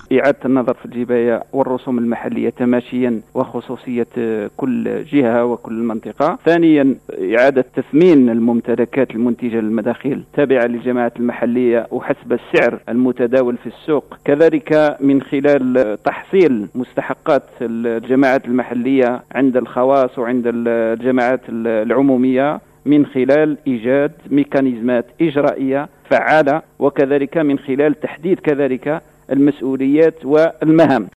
إعادة النظر في الجباية والرسوم المحلية تماشيا وخصوصية كل جهة وكل منطقة. ثانيا إعادة تثمين الممتلكات المنتجة للمداخيل التابعة للجماعات المحلية وحسب السعر المتداول في السوق، كذلك من خلال تحصيل مستحقات الجماعات المحلية عند الخواص وعند الجماعات العمومية من خلال إيجاد ميكانيزمات إجرائية فعالة، وكذلك من خلال تحديد كذلك المسؤوليات والمهام.